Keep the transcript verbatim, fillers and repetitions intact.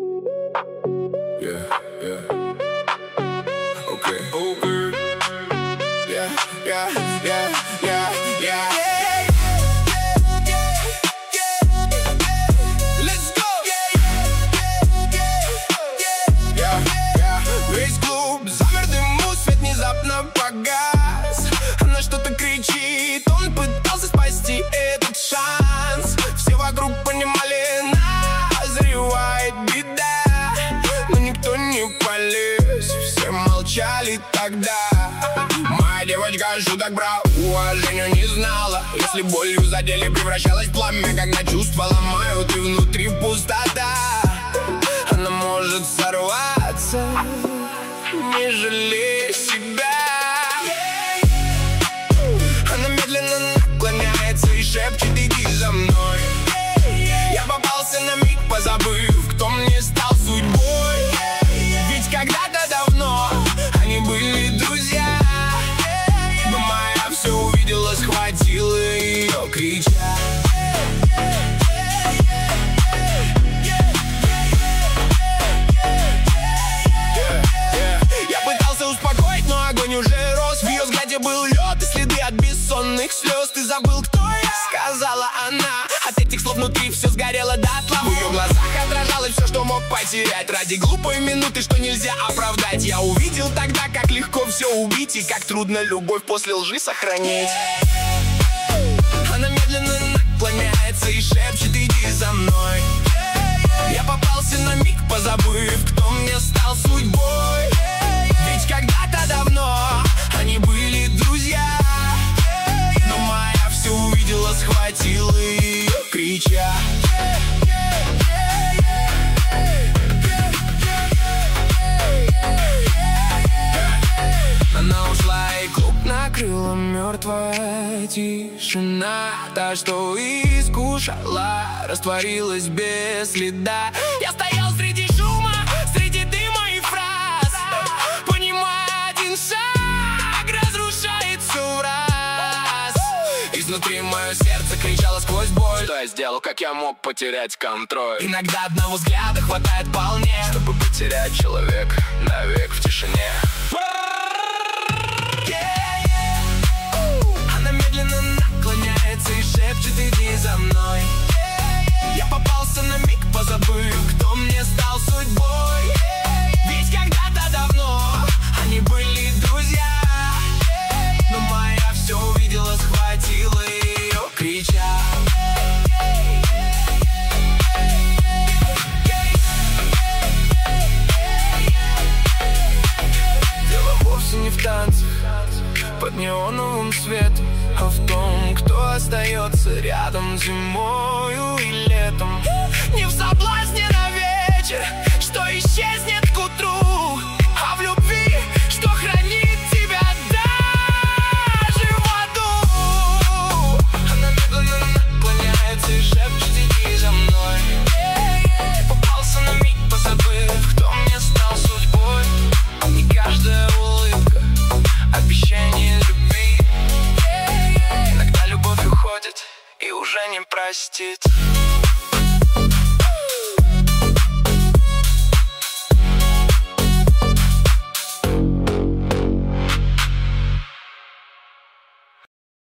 Yeah, yeah. Okay, okay. Yeah, yeah, yeah, yeah, yeah. Let's go. Yeah, yeah. Весь клуб замер, дыму, свет внезапно погас. Она что-то кричит, он пытался спасти этот шанс. Все вокруг понимали, назревает беда, но никто не полез, все молчали тогда. Моя девочка шуток про уважение не знала. Если болью задели, превращалась в пламя, когда чувства ломают и внутри пустота. Она может сорваться, не жалея себя. Она медленно наклоняется и шепчет: иди за мной. Я попался на миг, позабыв, кто мне стал судьбой. Ведь когда-то давно они были друзья, но моя все увидела, схватила ее, крича. Я пытался успокоить, но огонь уже рос. В ее взгляде был лед и следы от бессонных слез. Ты забыл, кто я? Сказала она. От этих слов внутри все сгорело дотла. В ее глазах отражалось все, что мог потерять. Ради глупой минуты, что нельзя оправдать. Я увидел тогда, как легко все убить и как трудно любовь после лжи сохранить. Она медленно наклоняется и шепчет: иди за мной. Я попался на миг, позабыв, кто мне стал судьбой. Ведь когда-то давно они были друзья, но моя все увидела, схватила ее, крича. Она ушла, и клуб накрыла мертвая тишина. Та, что искушала, растворилась без следа. Я стоял среди шума, среди дыма и фраз, понимая, один шаг разрушает все в раз. Изнутри мое сердце кричало сквозь боль: что я сделал, как я мог потерять контроль? Иногда одного взгляда хватает вполне, чтобы потерять человека навек в тишине. Она медленно наклоняется и шепчет: иди за мной. Я попался на миг, позабыв, кто мне стал судьбой. Ведь когда-то давно они были друзья, но моя все увидела, схватила ее, крича. Дело вовсе не в танцах под неоновым светом, а в том, кто остается рядом зимою и летом. Не в соблазне на вечер, что исчезнет к утру, а в любви, что хранит тебя даже в аду. Она медленно наклоняется и шепчет: иди за мной. Попался на миг, позабыв, кто мне стал судьбой. И каждая улыбка — обещание любви. Иногда любовь уходит и уже не простит.